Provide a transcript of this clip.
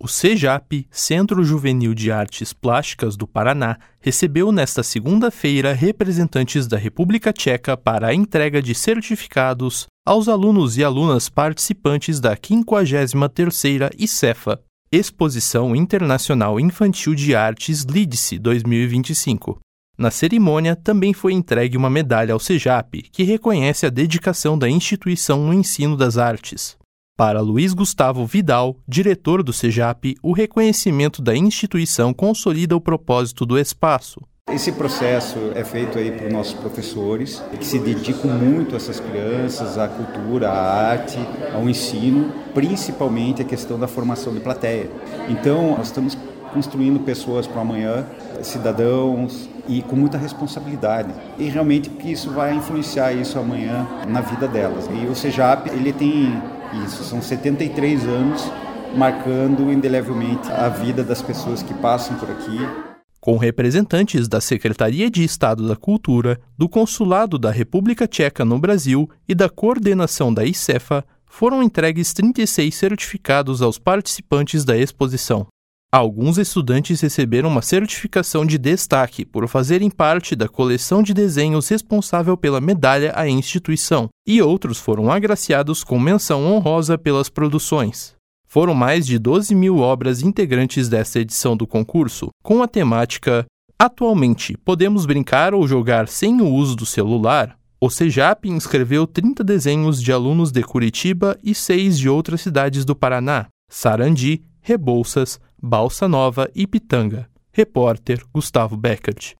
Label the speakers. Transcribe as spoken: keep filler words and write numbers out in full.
Speaker 1: O CEJAP, Centro Juvenil de Artes Plásticas do Paraná, recebeu nesta segunda-feira representantes da República Tcheca para a entrega de certificados aos alunos e alunas participantes da quinquagésima terceira ICEFA, Exposição Internacional Infantil de Artes Lidice dois mil e vinte e cinco. Na cerimônia, também foi entregue uma medalha ao CEJAP, que reconhece a dedicação da instituição no ensino das artes. Para Luiz Gustavo Vidal, diretor do CEJAP, o reconhecimento da instituição consolida o propósito do espaço.
Speaker 2: Esse processo é feito aí por nossos professores, que se dedicam muito a essas crianças, à cultura, à arte, ao ensino, principalmente a questão da formação de plateia. Então, nós estamos construindo pessoas para amanhã, cidadãos, e com muita responsabilidade. E realmente que isso vai influenciar isso amanhã na vida delas. E o CEJAP, ele tem isso, são setenta e três anos, marcando indelevelmente a vida das pessoas que passam por aqui.
Speaker 1: Com representantes da Secretaria de Estado da Cultura, do Consulado da República Tcheca no Brasil e da coordenação da ICEFA, foram entregues trinta e seis certificados aos participantes da exposição. Alguns estudantes receberam uma certificação de destaque por fazerem parte da coleção de desenhos responsável pela medalha à instituição, e outros foram agraciados com menção honrosa pelas produções. Foram mais de doze mil obras integrantes desta edição do concurso, com a temática Atualmente, podemos brincar ou jogar sem o uso do celular? O CEJAP inscreveu trinta desenhos de alunos de Curitiba e seis de outras cidades do Paraná: Sarandi, Rebouças, Balsa Nova e Pitanga. Repórter Gustavo Beckert.